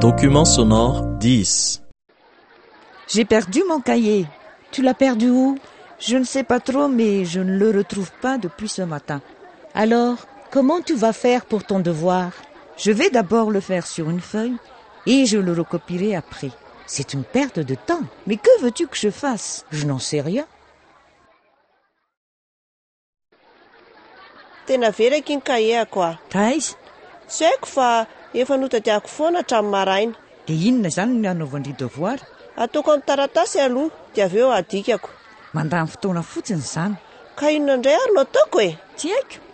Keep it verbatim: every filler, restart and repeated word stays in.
Document sonore dix. J'ai perdu mon cahier. Tu l'as perdu où? Je ne sais pas trop, mais je ne le retrouve pas depuis ce matin. Alors, comment tu vas faire pour ton devoir? Je vais d'abord le faire sur une feuille et je le recopierai après. C'est une perte de temps. Mais que veux-tu que je fasse? Je n'en sais rien. Tena vera iny kahieako a. Taiza, Tsy haiko fa efa notadiako foana hatramin'ny maraina. dia inona izany no anaovandry devoir? Ataoko amin'ny taratasy aloha dia avy eo adikako. Mandany fotoana fotsiny izany. Ka inona indray ary no ataoko e? Tsy haiko.